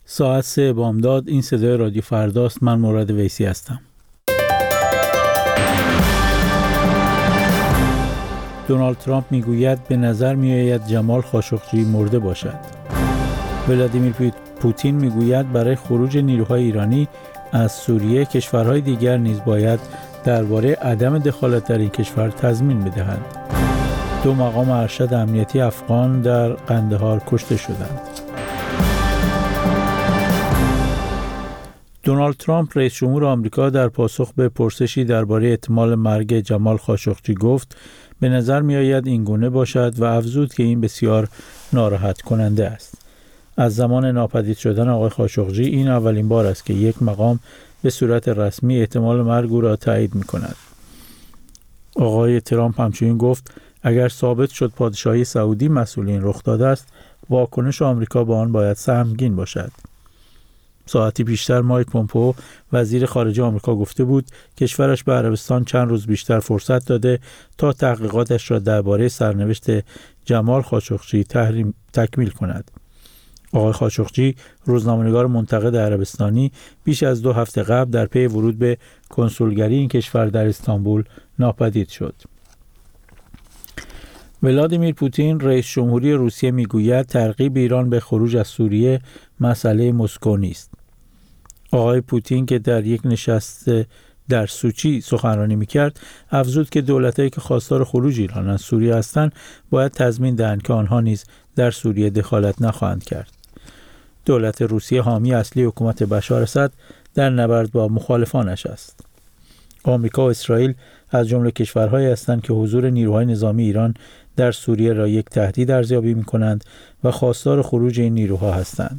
ساعت 3 بامداد. این صدای رادیو فرداست. من مراد ویسی هستم. دونالد ترامپ میگوید به نظر میآید جمال خاشقجی مرده باشد. ولادیمیر پوتین میگوید برای خروج نیروهای ایرانی از سوریه کشورهای دیگر نیز باید درباره عدم دخالت در این کشور تضمین بدهند. 2 مقام ارشد امنیتی افغان در قندهار کشته شدند. دونالد ترامپ رئیس جمهور آمریکا در پاسخ به پرسشی درباره احتمال مرگ جمال خاشقجی گفت به نظر می آید این گونه باشد و افزود که این بسیار ناراحت کننده است. از زمان ناپدید شدن آقای خاشقجی این اولین بار است که یک مقام به صورت رسمی احتمال مرگ او را تایید می کند. آقای ترامپ همچنین گفت اگر ثابت شد پادشاهی سعودی مسئول این رخ داده است، واکنش آمریکا با آن باید سهمگین باشد. ساعتی پیشتر مایک پومپئو وزیر خارجه آمریکا گفته بود کشورش به عربستان چند روز بیشتر فرصت داده تا تحقیقاتش را درباره سرنوشت جمال خاشقجی تکمیل کند. آقای خاشقجی، روزنامه‌نگار منتقد عربستانی، بیش از 2 هفته قبل در پی ورود به کنسولگری این کشور در استانبول ناپدید شد. ولادیمیر پوتین رئیس جمهوری روسیه میگوید ترغیب ایران به خروج از سوریه مسئله مسکو نیست. آقای پوتین که در یک نشست در سوچی سخنرانی میکرد افزود که دولتایی که خواستار خروج ایران از سوریه هستند باید تضمین دهند که آنها نیز در سوریه دخالت نخواهند کرد. دولت روسیه حامی اصلی حکومت بشار اسد در نبرد با مخالفانش است. آمریکا و اسرائیل از جمله کشورهایی هستند که حضور نیروهای نظامی ایران در سوریه را یک تهدید ارزیابی می‌کنند و خواستار خروج این نیروها هستند.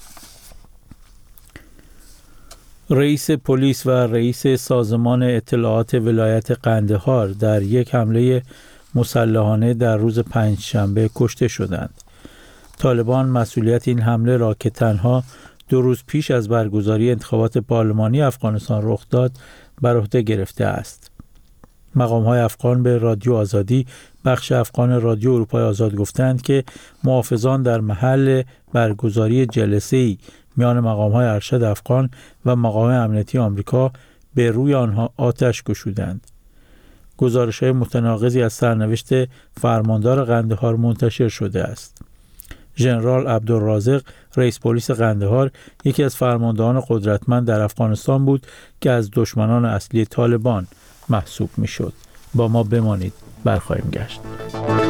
رئیس پلیس و رئیس سازمان اطلاعات ولایت قندهار در یک حمله مسلحانه در روز پنجشنبه کشته شدند. طالبان مسئولیت این حمله را که تنها 2 روز پیش از برگزاری انتخابات پارلمانی افغانستان رخ داد بر عهده گرفته است. مقام‌های افغان به رادیو آزادی بخش افغان رادیو اروپای آزاد گفتند که محافظان در محل برگزاری جلسه‌ای میان مقام‌های ارشد افغان و مقام امنیتی آمریکا به روی آنها آتش گشودند. گزارش‌های متناقضی از سرنوشت فرماندار قندهار منتشر شده است. ژنرال عبدالرازق رئیس پلیس قندهار یکی از فرماندهان قدرتمند در افغانستان بود که از دشمنان اصلی طالبان محسوب می‌شد. با ما بمانید، برخواهیم گشت.